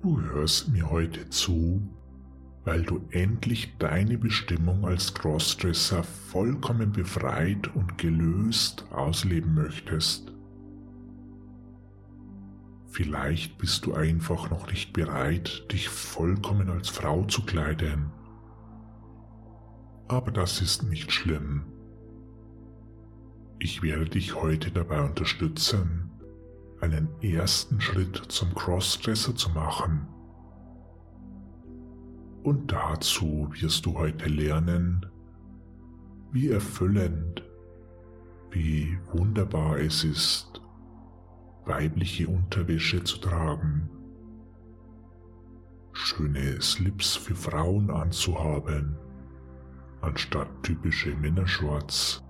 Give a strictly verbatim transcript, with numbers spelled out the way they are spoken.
Du hörst mir heute zu, weil du endlich deine Bestimmung als Crossdresser vollkommen befreit und gelöst ausleben möchtest. Vielleicht bist du einfach noch nicht bereit, dich vollkommen als Frau zu kleiden. Aber das ist nicht schlimm. Ich werde dich heute dabei unterstützen, einen ersten Schritt zum Crossdresser zu machen. Und dazu wirst du heute lernen, wie erfüllend, wie wunderbar es ist, weibliche Unterwäsche zu tragen, schöne Slips für Frauen anzuhaben, anstatt typische Männershorts,